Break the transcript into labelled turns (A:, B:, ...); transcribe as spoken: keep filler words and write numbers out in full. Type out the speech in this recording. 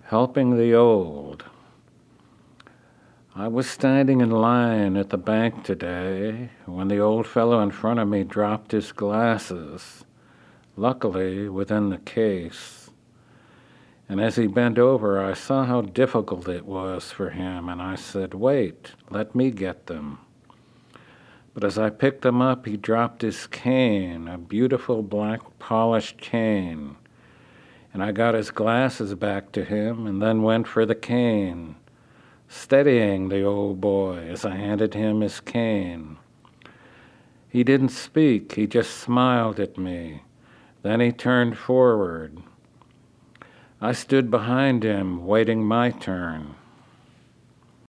A: Helping the old. I was standing in line at the bank today when the old fellow in front of me dropped his glasses, luckily within the case. And as he bent over, I saw how difficult it was for him, and I said, "Wait, let me get them." But as I picked them up, he dropped his cane, a beautiful black polished cane. And I got his glasses back to him and then went for the cane, steadying the old boy as I handed him his cane. He didn't speak, he just smiled at me. Then he turned forward. I stood behind him, waiting my turn.